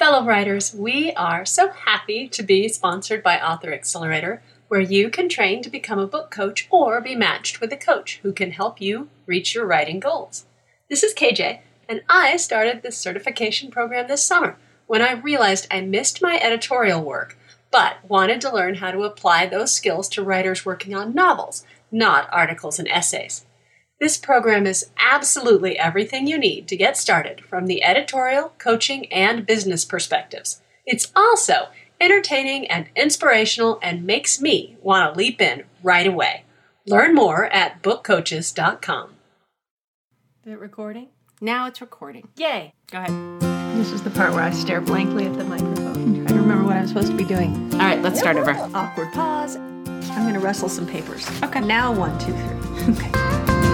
Fellow writers, we are so happy to be sponsored by Author Accelerator, where you can train to become a book coach or be matched with a coach who can help you reach your writing goals. This is KJ, and I started this certification program this summer when I realized I missed my editorial work, but wanted to learn how to apply those skills to writers working on novels, not articles and essays. This program is absolutely everything you need to get started from the editorial, coaching, and business perspectives. It's also entertaining and inspirational and makes me want to leap in right away. Learn more at bookcoaches.com. Is it recording? Now it's recording. Yay. Go ahead. This is the part where I stare blankly at the microphone and try to remember what I'm supposed to be doing. All right, let's start over. Awkward pause. I'm going to rustle some papers. Okay. Now 1, 2, 3. Okay.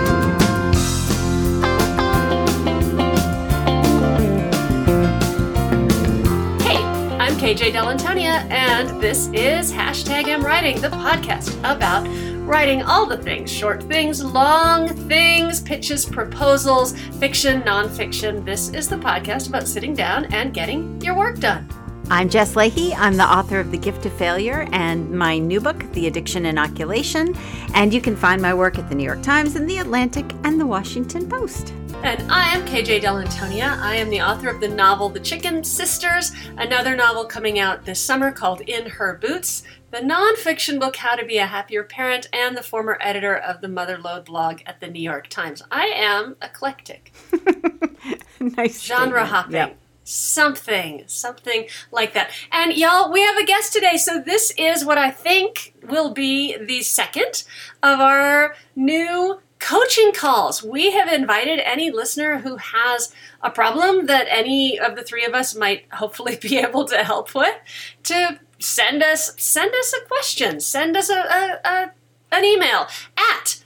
I'm KJ Dell'Antonia, and this is #AmWriting, the podcast about writing all the things, short things, long things, pitches, proposals, fiction, nonfiction. This is the podcast about sitting down and getting your work done. I'm Jess Leahy. I'm the author of The Gift of Failure and my new book, The Addiction Inoculation. And you can find my work at the New York Times and The Atlantic and The Washington Post. And I am KJ Dell'Antonia. I am the author of the novel The Chicken Sisters, another novel coming out this summer called In Her Boots, the nonfiction book How to Be a Happier Parent, and the former editor of the Motherlode blog at the New York Times. I am eclectic. Nice. Genre hopping. Yep. Something like that. And y'all, we have a guest today, so this is what I think will be the second of our new coaching calls. We have invited any listener who has a problem that any of the three of us might hopefully be able to help with to send us a question, send us an email at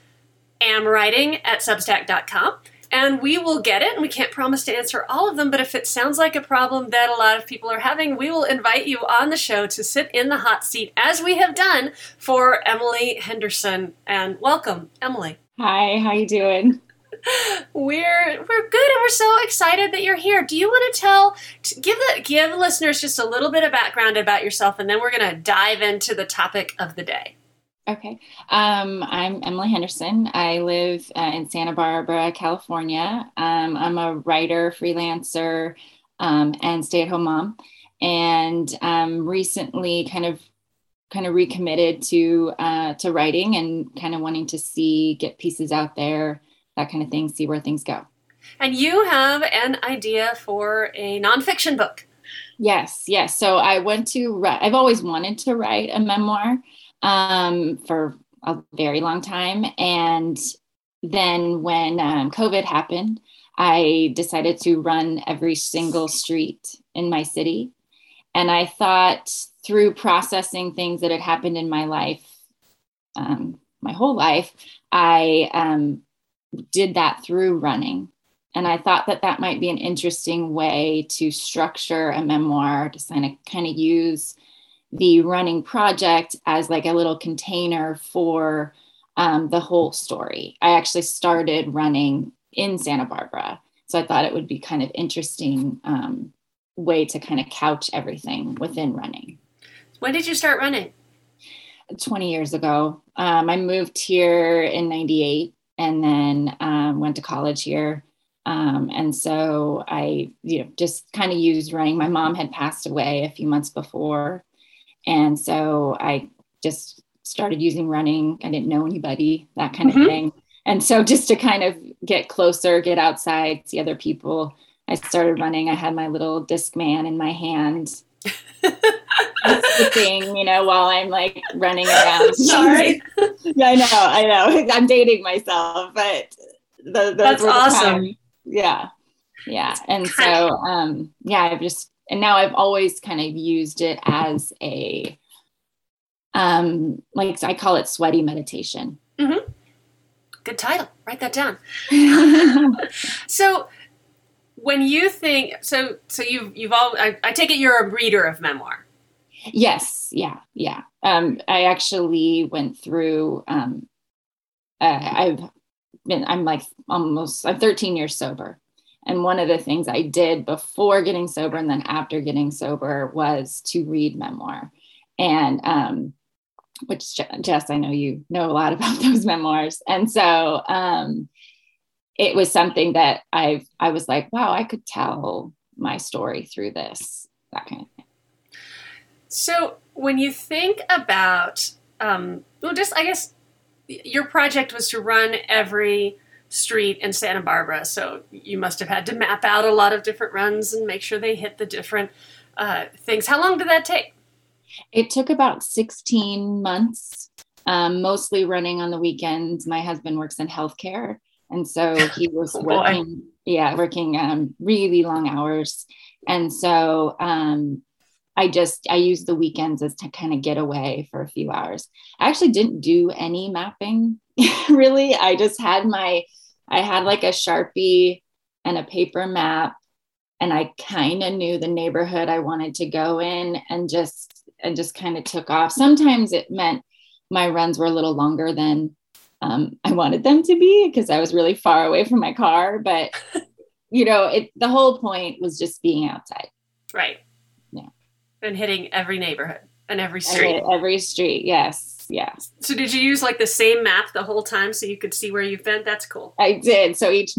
amwriting@substack.com. And we will get it, and we can't promise to answer all of them, but if it sounds like a problem that a lot of people are having, we will invite you on the show to sit in the hot seat, as we have done for Emily Henderson. And welcome, Emily. Hi, how you doing? We're good, and we're so excited that you're here. Do you want to give the listeners just a little bit of background about yourself, and then we're going to dive into the topic of the day. Okay. I'm Emily Henderson. I live in Santa Barbara, California. I'm a writer, freelancer, and stay-at-home mom. And recently kind of recommitted to writing and kind of wanting to get pieces out there, that kind of thing, see where things go. And you have an idea for a nonfiction book. Yes. So I've always wanted to write a memoir for a very long time. And then when COVID happened, I decided to run every single street in my city. And I thought, through processing things that had happened in my life, my whole life, I did that through running. And I thought that might be an interesting way to structure a memoir, to kind of use the running project as like a little container for the whole story. I actually started running in Santa Barbara. So I thought it would be kind of interesting way to kind of couch everything within running. When did you start running? 20 years ago. I moved here in 98 and then went to college here. And so I just kind of used running. My mom had passed away a few months before. And so I just started using running. I didn't know anybody, that kind of thing. And so just to kind of get closer, get outside, see other people, I started running. I had my little Discman in my hand, skipping, while I'm like running around. Sorry. I know. I'm dating myself, but that's awesome. Yeah. And so, and now I've always kind of used it as a, I call it sweaty meditation. Mm-hmm. Good title. Write that down. So when you think, so I take it you're a reader of memoir. Yes. Yeah. I actually went through, I'm 13 years sober. And one of the things I did before getting sober and then after getting sober was to read memoir. And which, Jess, I know you know a lot about those memoirs. And so it was something that I was like, wow, I could tell my story through this, that kind of thing. So when you think about, I guess your project was to run every street in Santa Barbara. So you must have had to map out a lot of different runs and make sure they hit the different things. How long did that take? It took about 16 months, mostly running on the weekends. My husband works in healthcare. And so he was working really long hours. And so I used the weekends as to kind of get away for a few hours. I actually didn't do any mapping, really. I just had I had like a Sharpie and a paper map, and I kind of knew the neighborhood I wanted to go in and just kind of took off. Sometimes it meant my runs were a little longer than I wanted them to be because I was really far away from my car. But, the whole point was just being outside. Right. Yeah. And hitting every neighborhood and every street. Every street. Yes. Yeah. So did you use like the same map the whole time so you could see where you've been? That's cool. I did. So each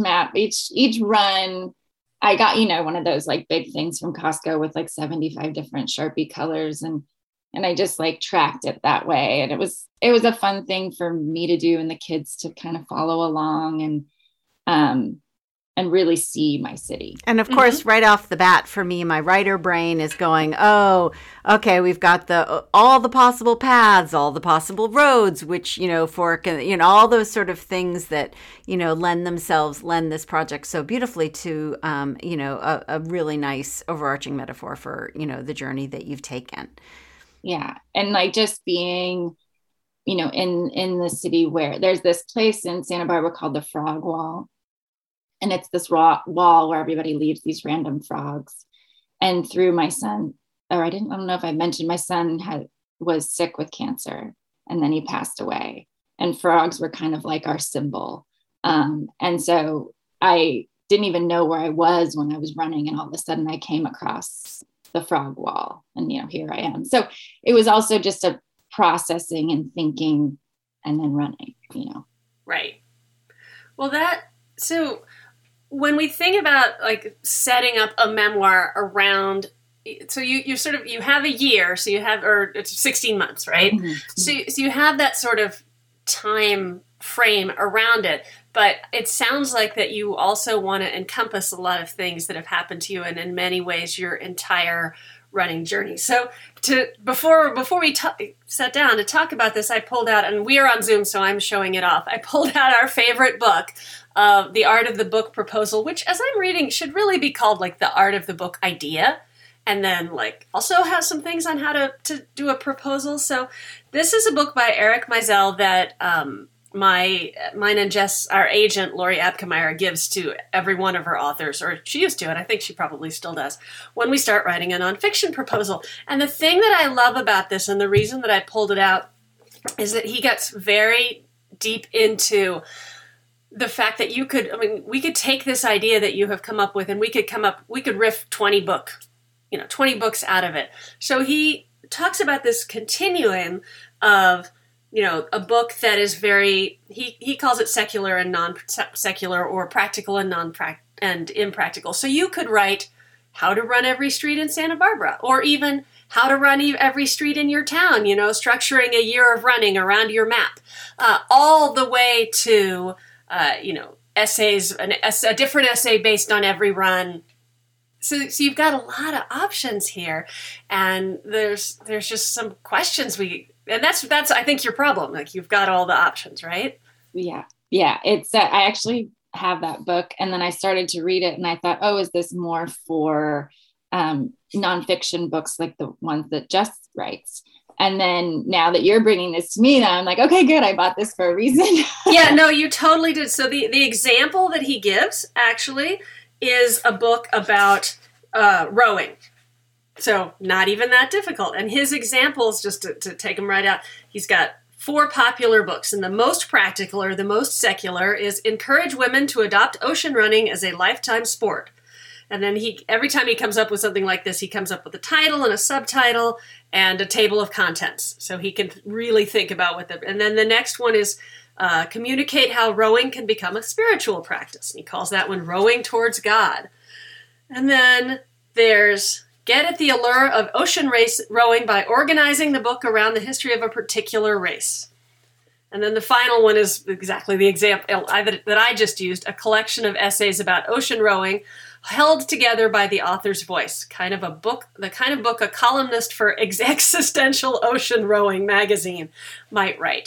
run, I got, one of those like big things from Costco with like 75 different Sharpie colors. And I just like tracked it that way. And it was a fun thing for me to do and the kids to kind of follow along and really see my city. And of course, right off the bat, for me, my writer brain is going, oh, okay, we've got all the possible paths, all the possible roads, which, fork, and, all those sort of things that, lend this project so beautifully to, a really nice overarching metaphor for, the journey that you've taken. Yeah. And like just being, in the city where there's this place in Santa Barbara called the Frog Wall. And it's this wall where everybody leaves these random frogs. And through my son, I don't know if I mentioned, my son was sick with cancer and then he passed away. And frogs were kind of like our symbol. And so I didn't even know where I was when I was running. And all of a sudden I came across the Frog Wall and, here I am. So it was also just a processing and thinking and then running, Right. Well, so when we think about like setting up a memoir around, so you have a year, so you have, or it's 16 months, right? Mm-hmm. So you have that sort of time frame around it, but it sounds like that you also want to encompass a lot of things that have happened to you and in many ways your entire running journey. So before we sat down to talk about this, I pulled out, and we are on Zoom, so I'm showing it off. I pulled out our favorite book, The Art of the Book Proposal, which as I'm reading should really be called like The Art of the Book Idea. And then like also has some things on how to do a proposal. So this is a book by Eric Meisel that mine and Jess, our agent, Lori Abkemeyer, gives to every one of her authors, or she used to, and I think she probably still does, when we start writing a nonfiction proposal. And the thing that I love about this, and the reason that I pulled it out, is that he gets very deep into the fact that we could take this idea that you have come up with, and we could riff 20 books out of it. So he talks about this continuum of, a book that is very, he calls it secular and non-secular, or practical and impractical. So you could write how to run every street in Santa Barbara, or even how to run every street in your town, structuring a year of running around your map, all the way to, essays, a different essay based on every run. So you've got a lot of options here, and there's just some questions and that's I think your problem. Like you've got all the options, right? Yeah. It's I actually have that book, and then I started to read it, and I thought, oh, is this more for nonfiction books like the ones that Jess writes? And then now that you're bringing this to me, now I'm like, okay, good. I bought this for a reason. Yeah, no, you totally did. So the example that he gives actually is a book about rowing. So not even that difficult. And his examples, just to take them right out, he's got 4 popular books, and the most practical or the most secular is Encourage Women to Adopt Ocean Running as a Lifetime Sport. And then every time he comes up with something like this, he comes up with a title and a subtitle and a table of contents. So he can really think about what and then the next one is Communicate How Rowing Can Become a Spiritual Practice. And he calls that one Rowing Towards God. And then there's Get at the Allure of Ocean Race Rowing by Organizing the Book Around the History of a Particular Race. And then the final one is exactly the example that I just used, a collection of essays about ocean rowing held together by the author's voice. The kind of book a columnist for Existential Ocean Rowing magazine might write.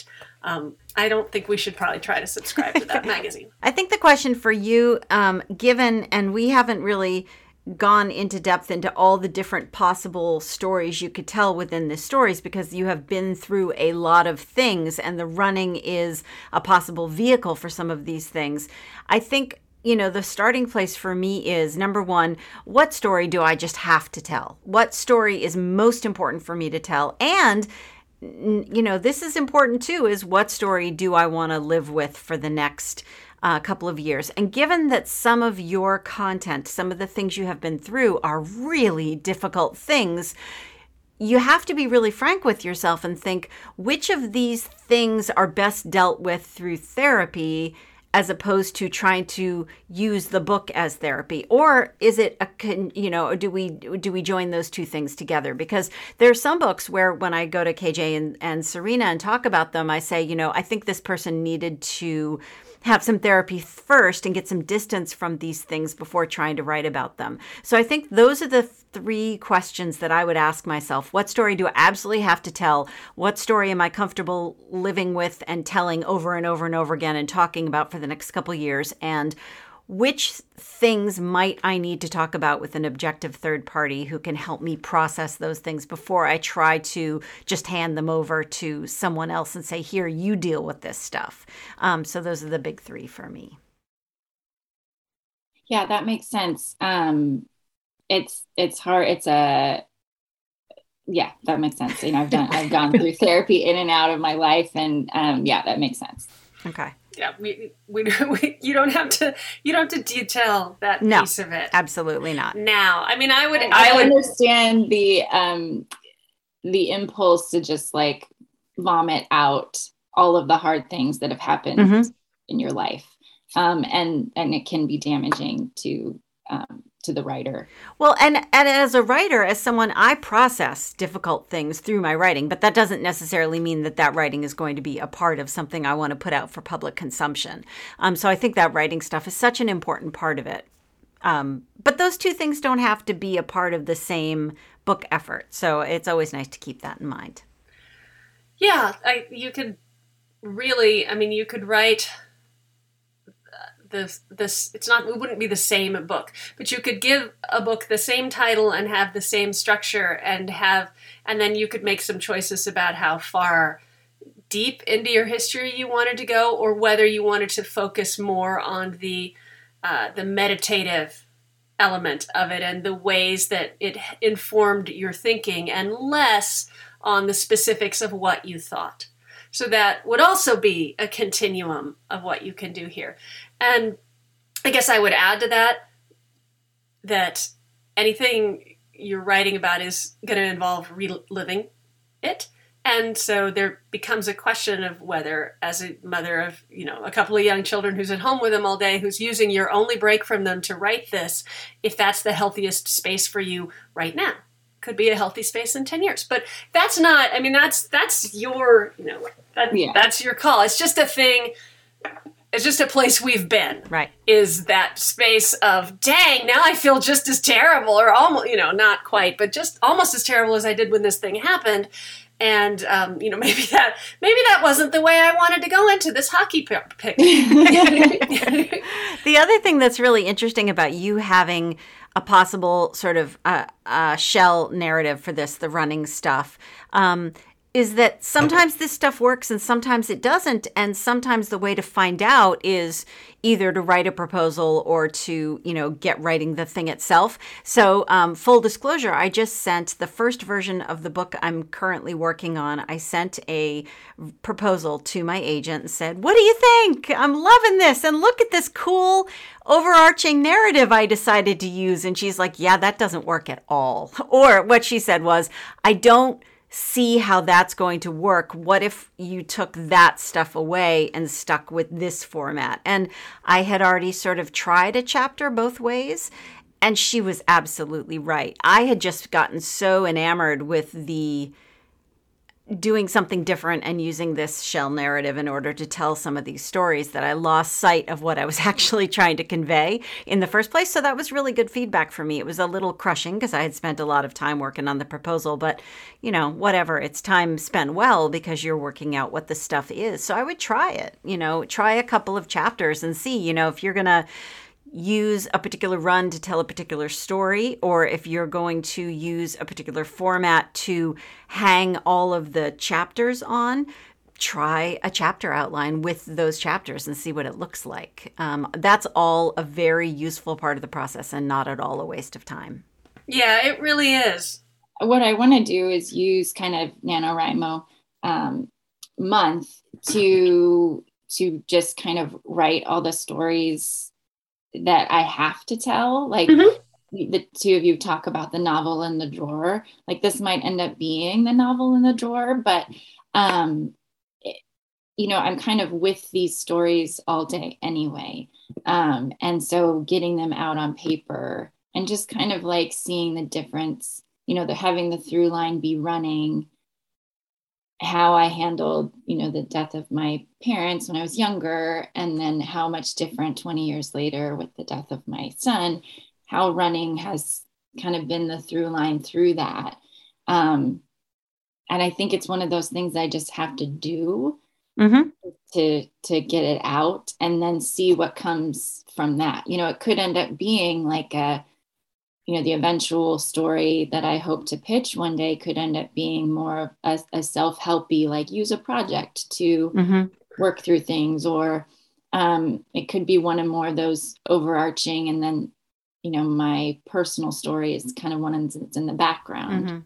I don't think we should probably try to subscribe to that magazine. I think the question for you, given, and we haven't really gone into depth into all the different possible stories you could tell within the stories because you have been through a lot of things and the running is a possible vehicle for some of these things. I think, the starting place for me is, number one, what story do I just have to tell? What story is most important for me to tell? And this is important too, is what story do I want to live with for the next couple of years? And given that some of your content, some of the things you have been through are really difficult things, you have to be really frank with yourself and think which of these things are best dealt with through therapy as opposed to trying to use the book as therapy? Or is it do we join those two things together? Because there are some books where when I go to KJ and Serena and talk about them, I say, I think this person needed to have some therapy first and get some distance from these things before trying to write about them. So I think those are the 3 questions that I would ask myself. What story do I absolutely have to tell? What story am I comfortable living with and telling over and over and over again and talking about for the next couple of years? And which things might I need to talk about with an objective third party who can help me process those things before I try to just hand them over to someone else and say, here, you deal with this stuff. So those are the big 3 for me. Yeah, that makes sense. It's hard. Yeah, that makes sense. I've gone through therapy in and out of my life, and yeah, that makes sense. Okay. Yeah, we you don't have to detail that piece of it. Absolutely not. Now, I mean, I would understand the impulse to just like vomit out all of the hard things that have happened in your life, and it can be damaging to the writer. Well, and as a writer, as someone, I process difficult things through my writing, but that doesn't necessarily mean that writing is going to be a part of something I want to put out for public consumption. So I think that writing stuff is such an important part of it. But those 2 things don't have to be a part of the same book effort. So it's always nice to keep that in mind. Yeah, you could write it wouldn't be the same book, but you could give a book the same title and have the same structure and then you could make some choices about how far deep into your history you wanted to go, or whether you wanted to focus more on the meditative element of it and the ways that it informed your thinking, and less on the specifics of what you thought. So that would also be a continuum of what you can do here. And I guess I would add to that anything you're writing about is going to involve reliving it. And so there becomes a question of whether, as a mother of, a couple of young children who's at home with them all day, who's using your only break from them to write this, if that's the healthiest space for you right now. Could be a healthy space in 10 years. But that's not, that's your, that's your call. It's just a thing. It's just a place we've been. Right. Is that space of, dang, now I feel just as terrible, or almost, not quite, but just almost as terrible as I did when this thing happened. And, maybe that wasn't the way I wanted to go into this hockey pick. The other thing that's really interesting about you having a possible sort of shell narrative for this, the running stuff, is that sometimes this stuff works and sometimes it doesn't. And sometimes the way to find out is either to write a proposal or to, get writing the thing itself. So full disclosure, I just sent the first version of the book I'm currently working on. I sent a proposal to my agent and said, what do you think? I'm loving this. And look at this cool overarching narrative I decided to use. And she's like, yeah, that doesn't work at all. Or what she said was, I don't see how that's going to work. What if you took that stuff away and stuck with this format? And I had already sort of tried a chapter both ways, and she was absolutely right. I had just gotten so enamored with the doing something different and using this shell narrative in order to tell some of these stories that I lost sight of what I was actually trying to convey in the first place. So that was really good feedback for me. It was a little crushing because I had spent a lot of time working on the proposal, but whatever, it's time spent well because you're working out what the stuff is. So I would try it, try a couple of chapters and see, if you're going to use a particular run to tell a particular story, or if you're going to use a particular format to hang all of the chapters on, try a chapter outline with those chapters and see what it looks like. That's all a very useful part of the process and not at all a waste of time. Yeah, it really is. What I want to do is use kind of NaNoWriMo month to just kind of write all the stories that I have to tell. Like the two of you talk about the novel in the drawer. Like this might end up being the novel in the drawer, but I'm kind of with these stories all day anyway. And so getting them out on paper and just kind of like seeing the difference, having the through line be running, how I handled, the death of my parents when I was younger, and then how much different 20 years later with the death of my son, how running has kind of been the through line through that. And I think it's one of those things I just have to do to get it out and then see what comes from that. It could end up being like the eventual story that I hope to pitch one day could end up being more of a self-helpy, like use a project to work through things, or it could be one or more of those overarching, and then my personal story is kind of one that's in the background.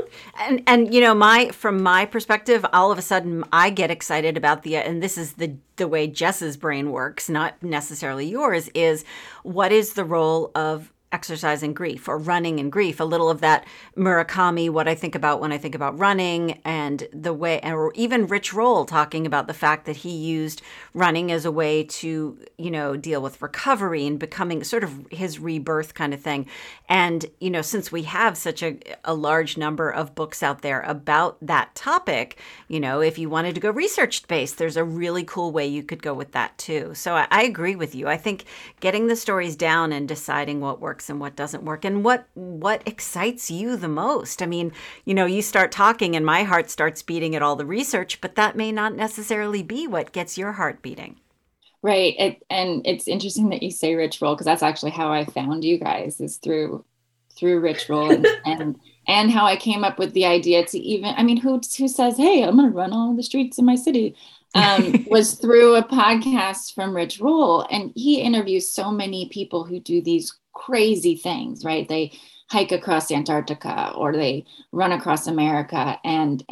And from my perspective, all of a sudden I get excited about and this is the way Jess's brain works, not necessarily yours, is what is the role of exercising grief or running in grief, a little of that Murakami, what I think about when I think about running, and the way, or even Rich Roll talking about the fact that he used running as a way to, deal with recovery and becoming sort of his rebirth kind of thing. And, since we have such a large number of books out there about that topic, if you wanted to go research-based, there's a really cool way you could go with that too. So I agree with you. I think getting the stories down and deciding what works and what doesn't work and what excites you the most. I mean, you start talking and my heart starts beating at all the research, but that may not necessarily be what gets your heart beating. Right. And it's interesting that you say Rich Roll, because that's actually how I found you guys, is through Rich Roll and how I came up with the idea to even, who says, hey, I'm going to run all the streets in my city, was through a podcast from Rich Roll. And he interviews so many people who do these crazy things, right? They hike across Antarctica or they run across America, and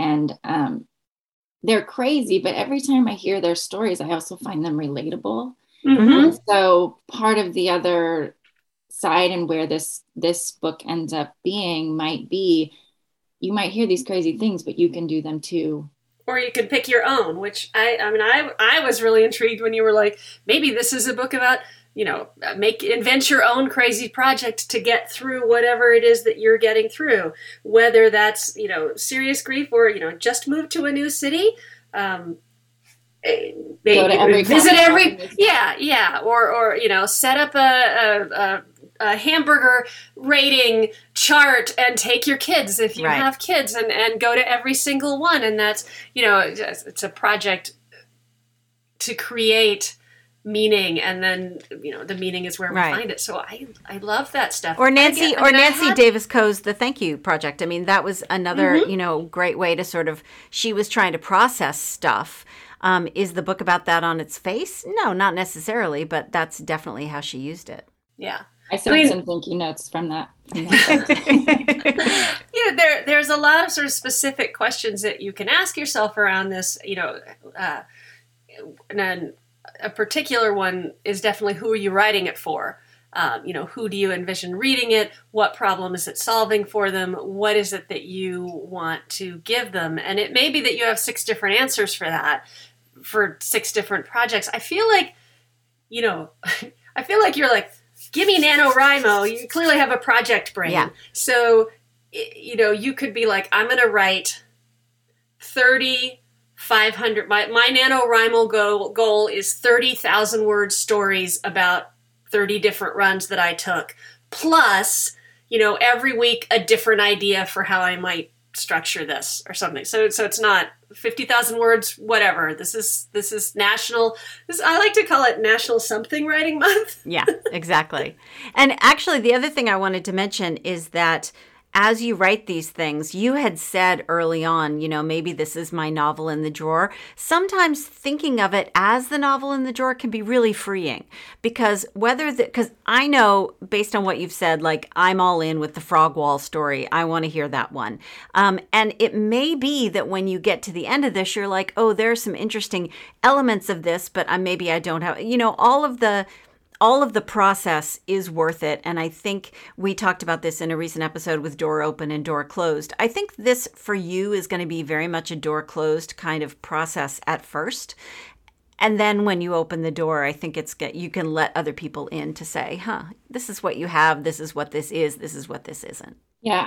they're crazy. But every time I hear their stories, I also find them relatable. And so part of the other side, and where this book ends up being, might be, you might hear these crazy things, but you can do them too. Or you could pick your own, which I was really intrigued when you were like, maybe this is a book about, invent your own crazy project to get through whatever it is that you're getting through, whether that's, serious grief or, just move to a new city. Visit every, or set up a hamburger rating chart and take your kids if you have kids and go to every single one. And that's, it's a project to create meaning, and then the meaning is where we Right. find it. So I love that stuff. Or Nancy I had- Davis Coe's The Thank You Project. I mean, that was another, Mm-hmm. great way to sort of, she was trying to process stuff. Is the book about that on its face? No, not necessarily, but that's definitely how she used it. Yeah. I sent some thank you notes from that. There's a lot of sort of specific questions that you can ask yourself around this, and then a particular one is definitely, who are you writing it for? Who do you envision reading it? What problem is it solving for them? What is it that you want to give them? And it may be that you have 6 different answers for that, for 6 different projects. I feel like you're like, give me NaNoWriMo. You clearly have a project brain. Yeah. So, you could be like, I'm going to write 3,500. My NaNoWriMo goal is 30,000 word stories about 30 different runs that I took. Plus, every week a different idea for how I might structure this or something. So it's not 50,000 words, whatever. This is national. I like to call it National Something Writing Month. Yeah, exactly. And actually, the other thing I wanted to mention is that as you write these things, you had said early on, maybe this is my novel in the drawer. Sometimes thinking of it as the novel in the drawer can be really freeing, because I know based on what you've said, like, I'm all in with the frog wall story. I want to hear that one. And it may be that when you get to the end of this, you're like, oh, there's some interesting elements of this, but maybe I don't have, all of the process is worth it. And I think we talked about this in a recent episode with Door Open and Door Closed. I think this for you is going to be very much a door closed kind of process at first. And then when you open the door, I think you can let other people in to say, this is what you have. This is what this is. This is what this isn't. Yeah,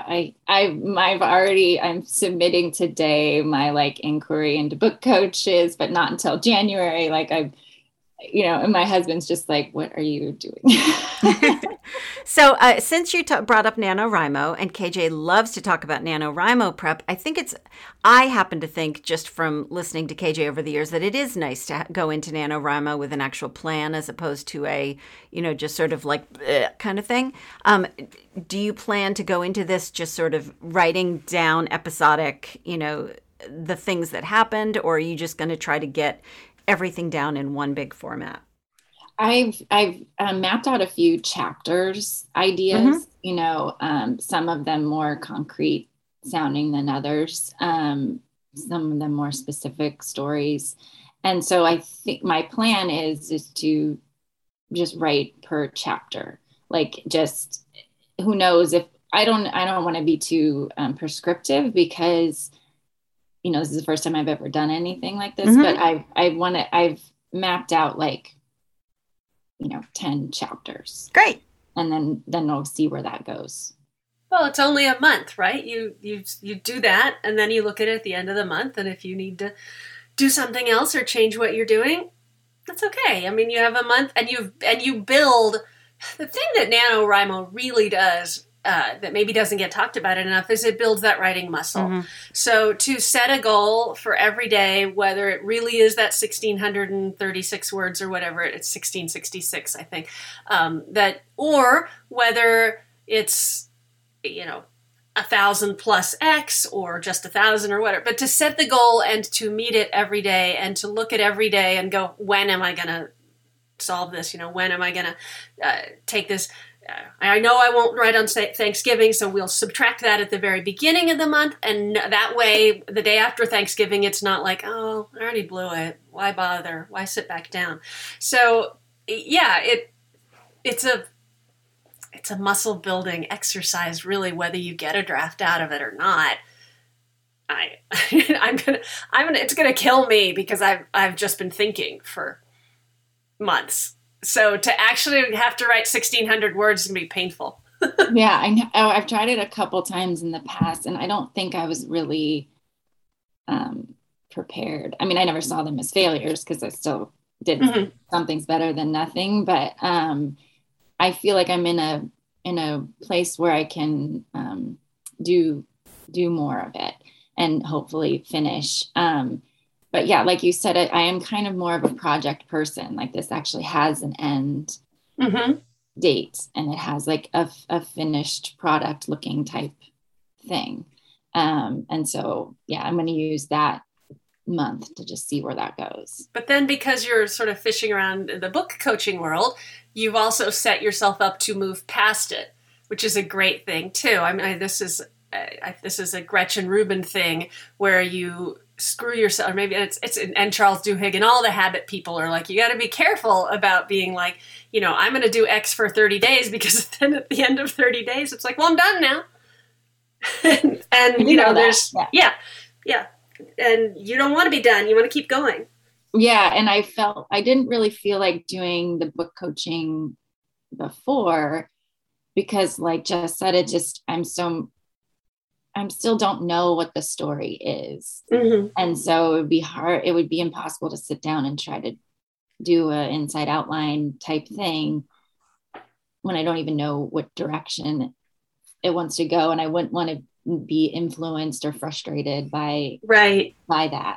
I'm submitting today my inquiry into book coaches, but not until January. And my husband's just like, what are you doing? So since you brought up NaNoWriMo, and KJ loves to talk about NaNoWriMo prep, I happen to think, just from listening to KJ over the years, that it is nice to go into NaNoWriMo with an actual plan as opposed to a, just sort of kind of thing. Do you plan to go into this just sort of writing down episodic, the things that happened, or are you just going to try to get everything down in one big format? I've mapped out a few chapters ideas, some of them more concrete sounding than others, some of them more specific stories. And so I think my plan is to just write per chapter, just who knows if I don't want to be too prescriptive, because this is the first time I've ever done anything like this, but I've mapped out 10 chapters. Great. And then we'll see where that goes. Well, it's only a month, right? You do that, and then you look at it at the end of the month, and if you need to do something else or change what you're doing, that's okay. I mean, you have a month, and you build. The thing that NaNoWriMo really does, that maybe doesn't get talked about enough, is it builds that writing muscle. Mm-hmm. So to set a goal for every day, whether it really is that 1,636 words or whatever, it's 1,666, I think, or whether it's, 1,000 plus X or just 1,000 or whatever, but to set the goal and to meet it every day and to look at every day and go, when am I going to solve this? When am I going to take this? I know I won't write on Thanksgiving, so we'll subtract that at the very beginning of the month. And that way, the day after Thanksgiving, it's not like, oh, I already blew it. Why bother? Why sit back down? So, yeah, it's a muscle building exercise, really, whether you get a draft out of it or not. It's gonna kill me because I've just been thinking for months. So to actually have to write 1,600 words is going to be painful. Yeah, I know. I've tried it a couple times in the past, and I don't think I was really prepared. I mean, I never saw them as failures because I still did something's better than nothing. But I feel like I'm in a place where I can do more of it and hopefully finish. but yeah, like you said, I am kind of more of a project person. Like this actually has an end date, and it has like a finished product looking type thing. And so, yeah, I'm going to use that month to just see where that goes. But then because you're sort of fishing around the book coaching world, you've also set yourself up to move past it, which is a great thing too. I mean, this is a Gretchen Rubin thing where you screw yourself, or maybe and Charles Duhigg and all the habit people are like, you got to be careful about being like, I'm going to do X for 30 days because then at the end of 30 days, it's like, well, I'm done now. and there's, yeah. And you don't want to be done. You want to keep going. Yeah. And I didn't really feel like doing the book coaching before because like Jess said, I'm still don't know what the story is. And so it would be impossible to sit down and try to do an inside outline type thing when I don't even know what direction it wants to go. And I wouldn't want to be influenced or frustrated by that,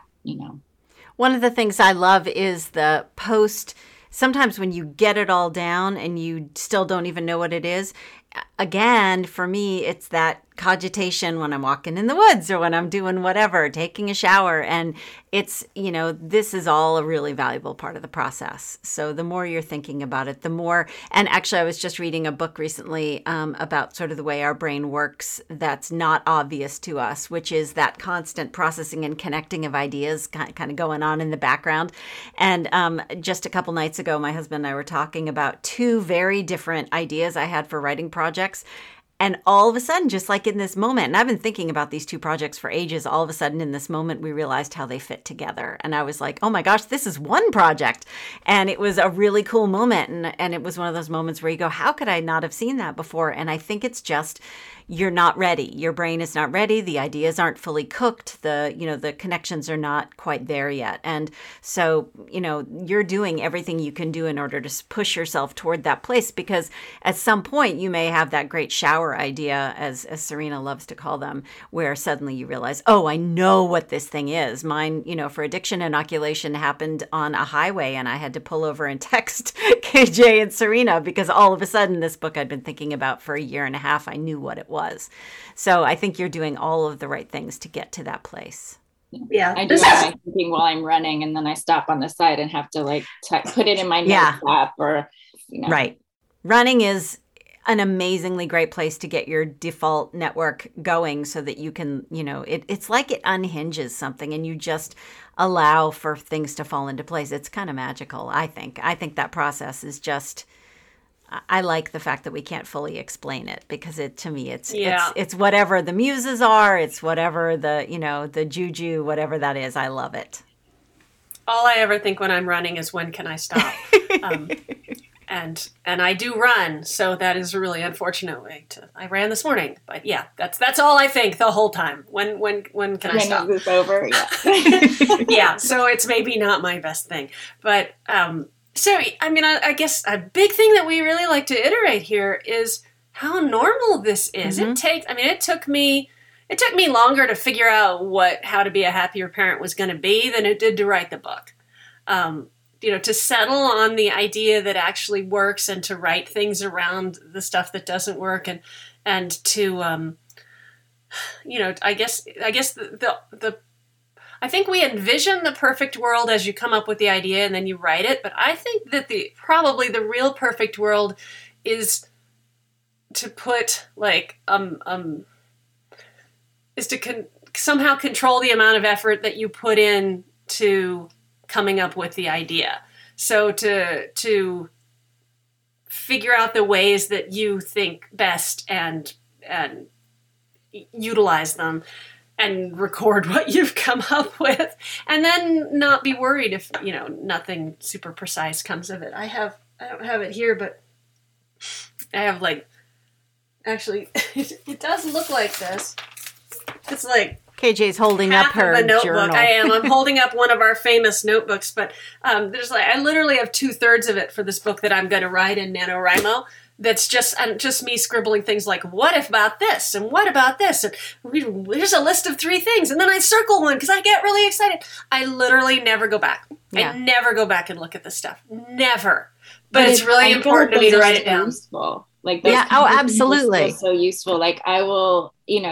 One of the things I love is the post. Sometimes when you get it all down and you still don't even know what it is, again, for me, it's that cogitation when I'm walking in the woods or when I'm doing whatever, taking a shower. And it's, this is all a really valuable part of the process. So the more you're thinking about it, the more, and actually I was just reading a book recently about sort of the way our brain works that's not obvious to us, which is that constant processing and connecting of ideas kind of going on in the background. And just a couple nights ago, my husband and I were talking about two very different ideas I had for writing projects. And all of a sudden, just like in this moment, and I've been thinking about these two projects for ages, all of a sudden in this moment, we realized how they fit together. And I was like, oh my gosh, this is one project. And it was a really cool moment. And it was one of those moments where you go, how could I not have seen that before? And I think it's just, you're not ready. Your brain is not ready. The ideas aren't fully cooked. The connections are not quite there yet. And so, you're doing everything you can do in order to push yourself toward that place, because at some point you may have that great shower idea, as Serena loves to call them, where suddenly you realize, oh, I know what this thing is. Mine, for addiction inoculation happened on a highway, and I had to pull over and text KJ and Serena because all of a sudden this book I'd been thinking about for a year and a half, I knew what it was. So I think you're doing all of the right things to get to that place. Yeah, I do my thinking while I'm running, and then I stop on the side and have to put it in my notes app or Right. Running is an amazingly great place to get your default network going so that you can, it's like it unhinges something and you just allow for things to fall into place. It's kind of magical, I think. I think that process is just, I like the fact that we can't fully explain it because to me, it's whatever the muses are, it's whatever the juju, whatever that is. I love it. All I ever think when I'm running is when can I stop? And I do run, so that is really unfortunately. I ran this morning, but yeah, that's all I think the whole time. When can I stop? When is this over? Yeah. Yeah. So it's maybe not my best thing, but so I mean, I guess a big thing that we really like to iterate here is how normal this is. Mm-hmm. It took me longer to figure out how to be a happier parent was going to be than it did to write the book. To settle on the idea that actually works and to write things around the stuff that doesn't work and to, I guess I think we envision the perfect world as you come up with the idea and then you write it. But I think that probably the real perfect world is to put somehow control the amount of effort that you put in to coming up with the idea. So to figure out the ways that you think best and utilize them and record what you've come up with, and then not be worried if, nothing super precise comes of it. I don't have it here, but I have actually, it does look like this. It's like KJ's holding up her journal. I am. I'm holding up one of our famous notebooks, but I literally have 2/3 of it for this book that I'm going to write in NaNoWriMo. that's just me scribbling things like, what if about this? And what about this? And here's a list of 3 things. And then I circle one because I get really excited. I literally never go back. Yeah. I never go back and look at this stuff. Never. But it's really important to me to write it down. Useful. Like those absolutely. So useful. Like I will,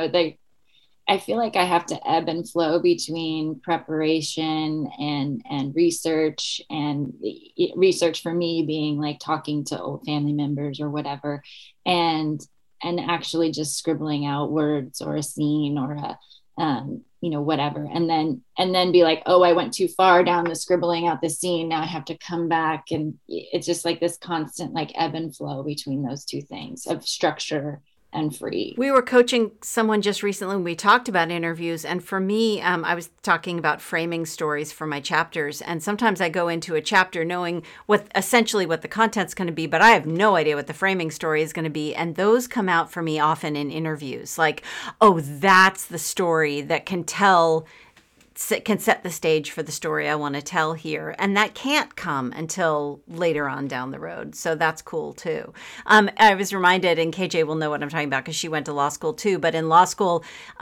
I feel like I have to ebb and flow between preparation and research, and research for me being like talking to old family members or whatever, and actually just scribbling out words or a scene or a whatever, and then be like, oh, I went too far down the scribbling out the scene, now I have to come back. And it's just like this constant like ebb and flow between those 2 things of structure and free. We were coaching someone just recently when we talked about interviews. And for me, I was talking about framing stories for my chapters. And sometimes I go into a chapter knowing essentially what the content's going to be, but I have no idea what the framing story is going to be. And those come out for me often in interviews. Like, oh, that's the story that can set the stage for the story I want to tell here. And that can't come until later on down the road. So that's cool too. I was reminded, and KJ will know what I'm talking about because she went to law school too, but in law school,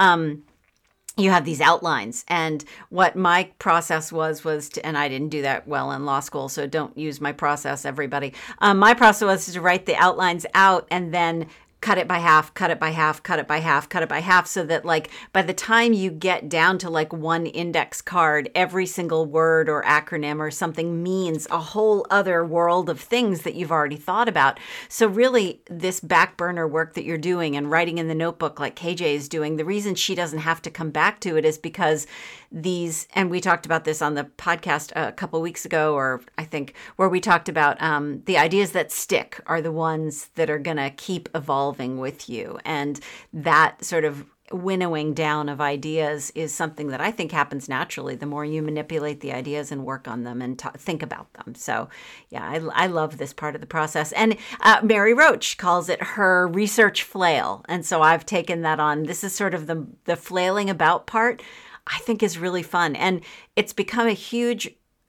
you have these outlines. And what my process was and I didn't do that well in law school, so don't use my process, everybody. My process was to write the outlines out and then cut it by half, cut it by half, cut it by half, cut it by half, so that like by the time you get down to like one index card, every single word or acronym or something means a whole other world of things that you've already thought about. So really this back burner work that you're doing and writing in the notebook like KJ is doing, the reason she doesn't have to come back to it is because and we talked about this on the podcast a couple weeks ago, or I think, where we talked about the ideas that stick are the ones that are going to keep evolving with you. And that sort of winnowing down of ideas is something that I think happens naturally the more you manipulate the ideas and work on them and think about them. So yeah, I love this part of the process. And Mary Roach calls it her research flail. And so I've taken that on. This is sort of the flailing about part, I think, is really fun. And it's become a huge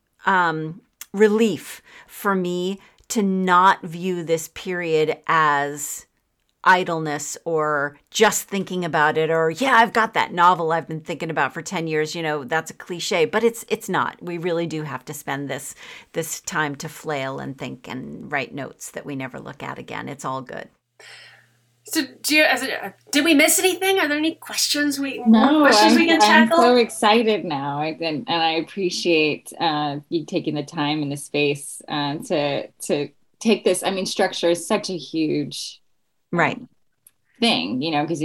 relief for me to not view this period as idleness or just thinking about it, or yeah, I've got that novel I've been thinking about for 10 years, that's a cliche, but it's not. We really do have to spend this time to flail and think and write notes that we never look at again. It's all good. So, did we miss anything? Are there any questions we can tackle? I'm so excited now, and I appreciate you taking the time and the space to take this. I mean, structure is such a huge thing, because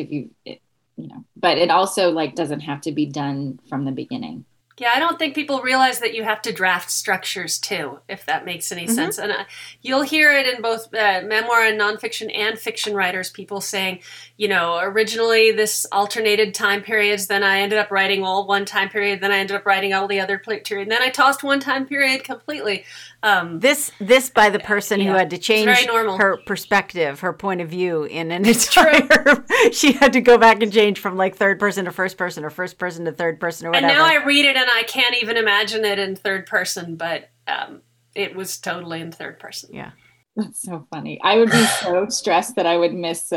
but it also like doesn't have to be done from the beginning. Yeah, I don't think people realize that you have to draft structures too, if that makes any sense. And you'll hear it in both memoir and nonfiction and fiction writers, people saying, originally this alternated time periods, then I ended up writing all one time period, then I ended up writing all the other period, and then I tossed one time period completely. This by the person who had to change her perspective, her point of view in an entire, she had to go back and change from like third person to first person or first person to third person or whatever. And now I read it and I can't even imagine it in third person, but it was totally in third person. Yeah. That's so funny. I would be so stressed that I would miss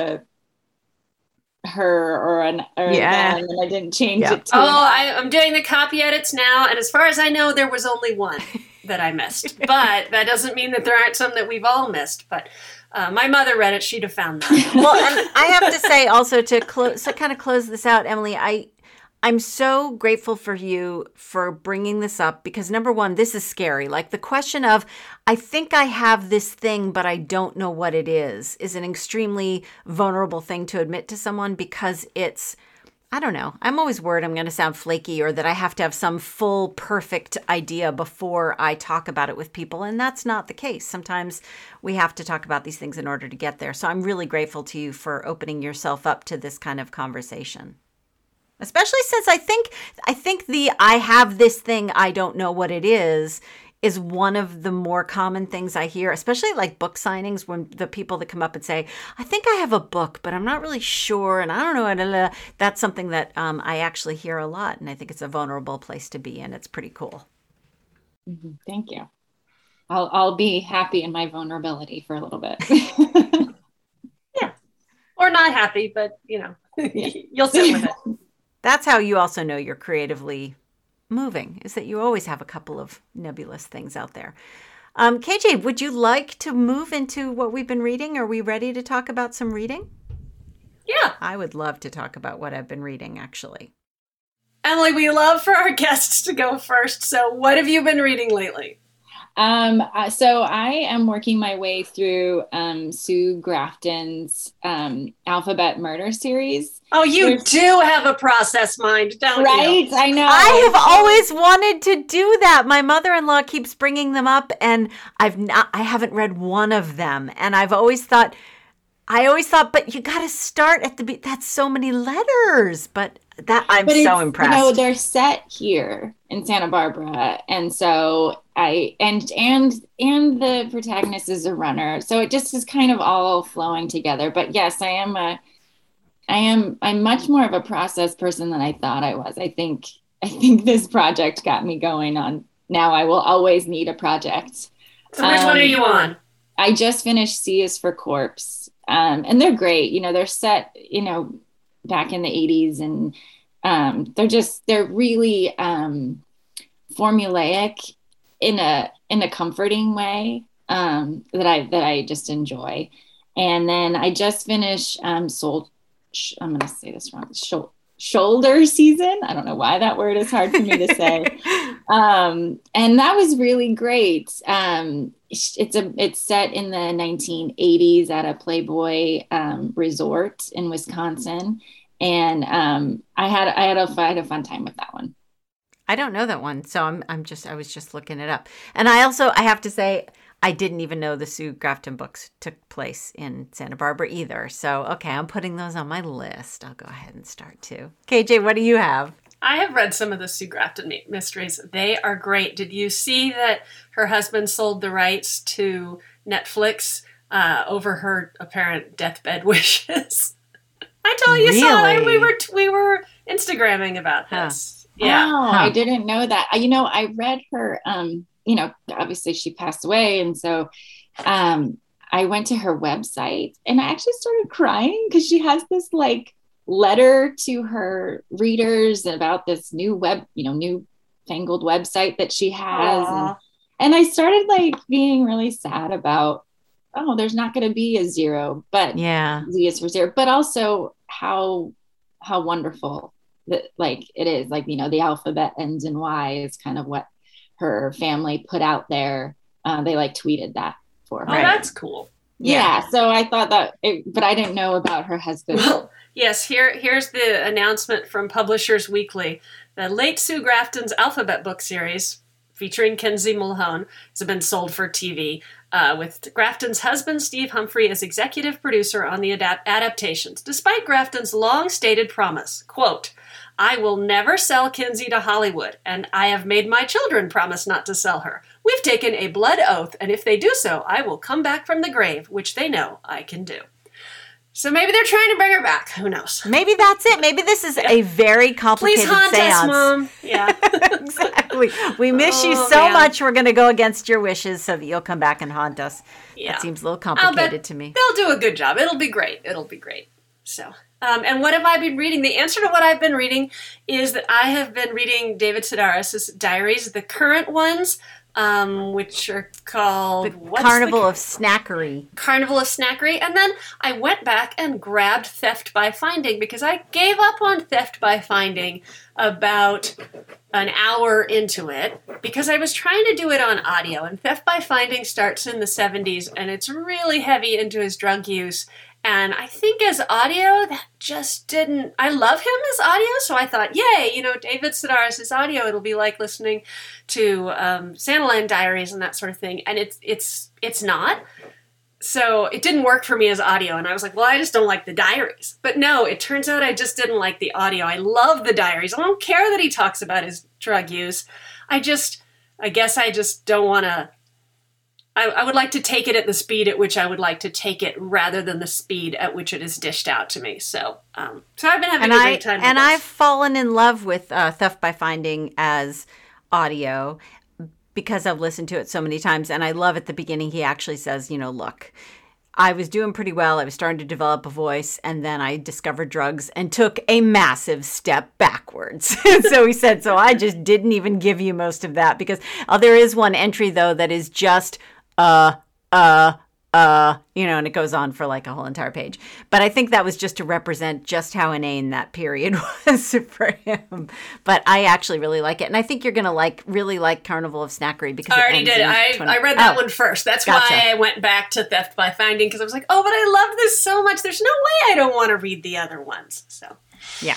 her or them, and I didn't change it to I'm doing the copy edits now, and as far as I know, there was only one that I missed. But that doesn't mean that there aren't some that we've all missed. But my mother read it; she'd have found that. Well, and I have to say also to close this out, Emily, I'm so grateful for you for bringing this up because, number one, this is scary. Like the question of, I think I have this thing, but I don't know what it is an extremely vulnerable thing to admit to someone because it's, I don't know. I'm always worried I'm going to sound flaky or that I have to have some full, perfect idea before I talk about it with people. And that's not the case. Sometimes we have to talk about these things in order to get there. So I'm really grateful to you for opening yourself up to this kind of conversation. Especially since I think the I have this thing, I don't know what it is one of the more common things I hear, especially like book signings when the people that come up and say, I think I have a book, but I'm not really sure. And I don't know. That's something that I actually hear a lot. And I think it's a vulnerable place to be in. It's pretty cool. Thank you. I'll be happy in my vulnerability for a little bit. or not happy, but you'll sit with it. That's how you also know you're creatively moving, is that you always have a couple of nebulous things out there. KJ, would you like to move into what we've been reading? Are we ready to talk about some reading? Yeah. I would love to talk about what I've been reading, actually. Emily, we love for our guests to go first. So what have you been reading lately? So I am working my way through Sue Grafton's Alphabet Murder series. Oh, you do have a process mind, don't right? you? I know. I have always wanted to do that. My mother-in-law keeps bringing them up, and I haven't read one of them. And I always thought, but you got to start at the. That's so many letters. But I'm so impressed. They're set here in Santa Barbara, and so and the protagonist is a runner, so it just is kind of all flowing together. But yes, I'm much more of a process person than I thought I was. I think this project got me going on. Now I will always need a project. So which one are you on? I just finished C is for Corpse, and they're great. They're set, back in the 80s, and they're really formulaic in a comforting way that I just enjoy. And then I just finished I'm going to say this wrong. Shoulder season. I don't know why that word is hard for me to say. And that was really great. It's set in the 1980s at a Playboy resort in Wisconsin, and I had a fun time with that one. I don't know that one, so I was just looking it up. And I have to say, I didn't even know the Sue Grafton books took place in Santa Barbara either. So, okay, I'm putting those on my list. I'll go ahead and start too. KJ, what do you have? I have read some of the Sue Grafton mysteries. They are great. Did you see that her husband sold the rights to Netflix over her apparent deathbed wishes? I told you really? So. We were Instagramming about this. Yeah. Oh, I didn't know that. I read her. Obviously she passed away, and so I went to her website and I actually started crying because she has this letter to her readers about this new newfangled website that she has, and I started being really sad about, there's not going to be a zero, but Z is for zero, but also how wonderful that it is, the alphabet ends in Y is kind of what her family put out there. They tweeted that for her. Oh, that's cool. Yeah. So I thought but I didn't know about her husband. Well, yes. Here's the announcement from Publishers Weekly. The late Sue Grafton's Alphabet book series, featuring Kinsey Mulhone, has been sold for TV, with Grafton's husband, Steve Humphrey, as executive producer on the adaptations, despite Grafton's long-stated promise, quote, "I will never sell Kinsey to Hollywood, and I have made my children promise not to sell her. We've taken a blood oath, and if they do so, I will come back from the grave, which they know I can do." So maybe they're trying to bring her back. Who knows? Maybe that's it. Maybe this is a very complicated seance. Please haunt us, Mom. Yeah. Exactly. We miss you so much. We're going to go against your wishes so that you'll come back and haunt us. Yeah. That seems a little complicated to me. They'll do a good job. It'll be great. So, and what have I been reading? The answer to what I've been reading is that I have been reading David Sedaris' diaries, the current ones, which are called Carnival of Snackery. Carnival of Snackery. And then I went back and grabbed Theft by Finding because I gave up on Theft by Finding about an hour into it because I was trying to do it on audio. And Theft by Finding starts in the 70s and it's really heavy into his drug use. And I think as audio, that just didn't... I love him as audio, so I thought, yay, David Sedaris' audio, it'll be like listening to Sandilands Diaries and that sort of thing. And it's not. So it didn't work for me as audio. And I was like, well, I just don't like the diaries. But no, it turns out I just didn't like the audio. I love the diaries. I don't care that he talks about his drug use. I guess I just don't want to... I would like to take it at the speed at which I would like to take it rather than the speed at which it is dished out to me. So I've been having a great time with And this. I've fallen in love with Theft by Finding as audio because I've listened to it so many times. And I love at the beginning, he actually says, look, I was doing pretty well. I was starting to develop a voice, and then I discovered drugs and took a massive step backwards. So he said, so I just didn't even give you most of that because there is one entry though that is just and it goes on for like a whole entire page. But I think that was just to represent just how inane that period was for him. But I actually really like it. And I think you're going to really like Carnival of Snackery because I already did. I read that one first. That's gotcha. why I went back to Theft by Finding because I was like, oh, but I love this so much. There's no way I don't want to read the other ones. So, yeah.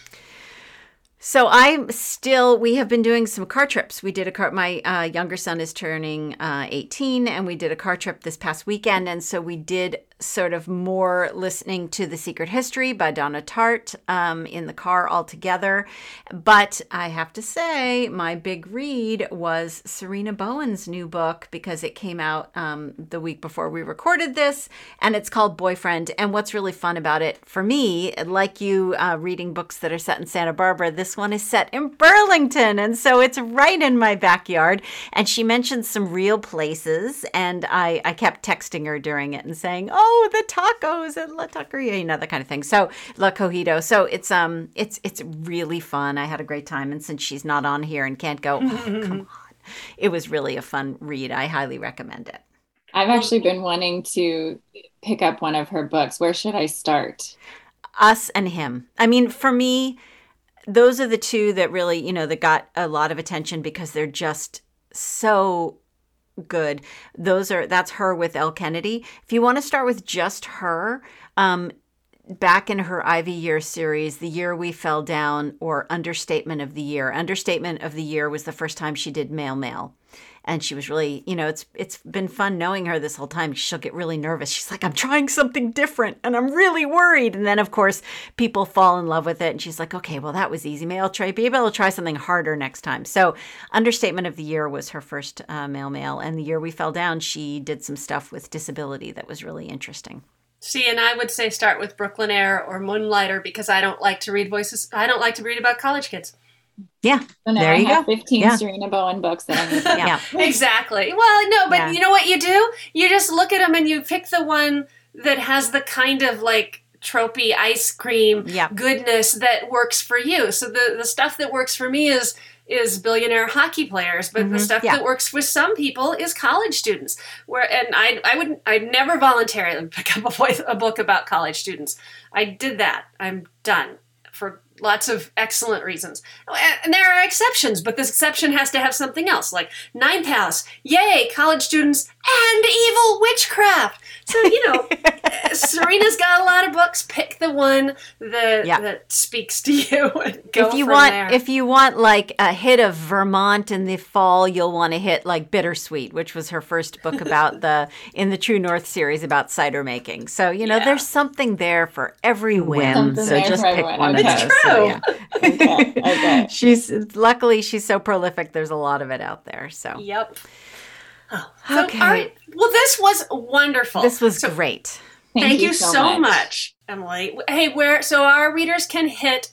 So we have been doing some car trips. We did my younger son is turning 18 and we did a car trip this past weekend. And so we did sort of more listening to The Secret History by Donna Tartt in the car all together. But I have to say my big read was Serena Bowen's new book because it came out the week before we recorded this, and it's called Boyfriend. And what's really fun about it for me, like you reading books that are set in Santa Barbara, this one is set in Burlington. And so it's right in my backyard. And she mentioned some real places. And I kept texting her during it and saying, oh, the tacos at La Taqueria, that kind of thing. So La Cojito. So it's really fun. I had a great time. And since she's not on here and can't go, come on. It was really a fun read. I highly recommend it. I've actually been wanting to pick up one of her books. Where should I start? Us and Him. I mean, for me, those are the two that really, that got a lot of attention because they're just so good. That's her with Elle Kennedy. If you want to start with just her, back in her Ivy Year series, The Year We Fell Down or Understatement of the Year. Understatement of the Year was the first time she did Mail. And she was really, it's been fun knowing her this whole time. She'll get really nervous. She's like, I'm trying something different and I'm really worried. And then, of course, people fall in love with it. And she's like, okay, well, that was easy. Maybe I'll try something harder next time. So Understatement of the Year was her first Mail. And The Year We Fell Down, she did some stuff with disability that was really interesting. See, and I would say start with Brooklyn Air or Moonlighter because I don't like to read voices. I don't like to read about college kids. Yeah, so now there you I have go. 15 Serena Bowen books that I'm reading. Yeah, exactly. Well, no, but you know what you do? You just look at them and you pick the one that has the kind of like tropey ice cream goodness that works for you. So the stuff that works for me is billionaire hockey players, but the stuff that works with some people is college students. I'd never voluntarily pick up a book about college students. I did that. I'm done for lots of excellent reasons. And there are exceptions, but this exception has to have something else, like Ninth House, yay, college students, and evil witchcraft. So, Serena's got a lot of books. Pick the one that speaks to you and go from there. If you want like a hit of Vermont in the fall, you'll want to hit like Bittersweet, which was her first book about in the True North series about cider making. So, there's something there for every whim. So just pick one of those. It's true. So, Okay. Luckily she's so prolific. There's a lot of it out there. So. Yep. Oh, so, okay. All right. Well, this was wonderful. This was great. Thank you so much, Emily. Hey, so our readers can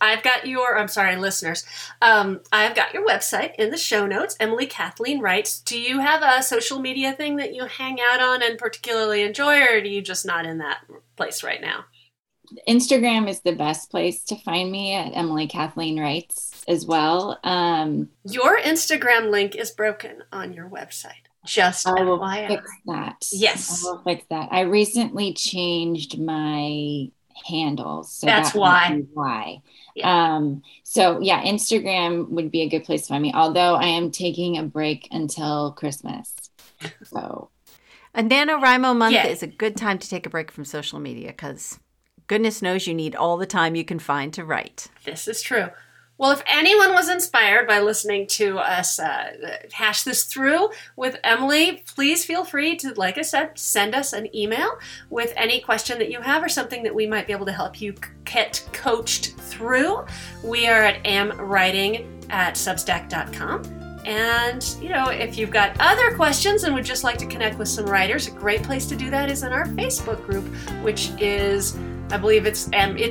listeners. I've got your website in the show notes. Emily Kathleen writes. Do you have a social media thing that you hang out on and particularly enjoy, or are you just not in that place right now? Instagram is the best place to find me at Emily Kathleen Writes as well. Your Instagram link is broken on your website. Just I will FYI. fix that. Yes. I will fix that. I recently changed my handles. So that's why. Yeah. Instagram would be a good place to find me, although I am taking a break until Christmas. So a NaNoWriMo month is a good time to take a break from social media because goodness knows you need all the time you can find to write. This is true. Well, if anyone was inspired by listening to us hash this through with Emily, please feel free to, like I said, send us an email with any question that you have or something that we might be able to help you get coached through. We are at amwriting@substack.com. And, if you've got other questions and would just like to connect with some writers, a great place to do that is in our Facebook group, which is, I believe it's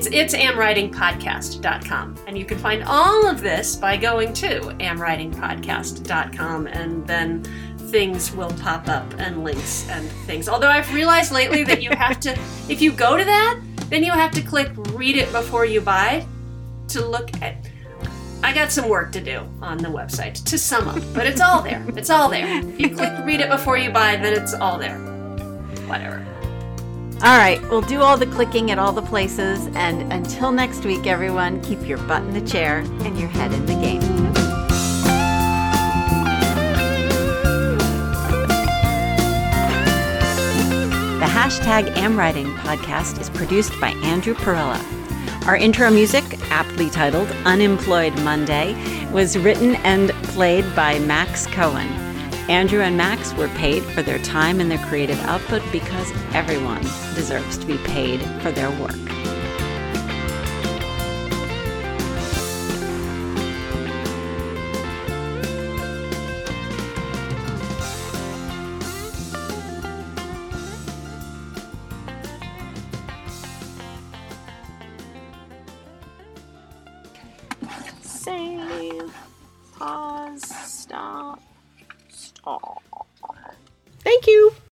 amwritingpodcast.com. And you can find all of this by going to amwritingpodcast.com and then things will pop up and links and things. Although I've realized lately that you have to, if you go to that, then you have to click read it before you buy to look at. I got some work to do on the website to sum up, but it's all there. It's all there. If you click read it before you buy, then it's all there. Whatever. All right, we'll do all the clicking at all the places. And until next week, everyone, keep your butt in the chair and your head in the game. The #AmWriting podcast is produced by Andrew Perella. Our intro music, aptly titled Unemployed Monday, was written and played by Max Cohen. Andrew and Max were paid for their time and their creative output because everyone deserves to be paid for their work. Save. Pause. Stop. Stop. Thank you.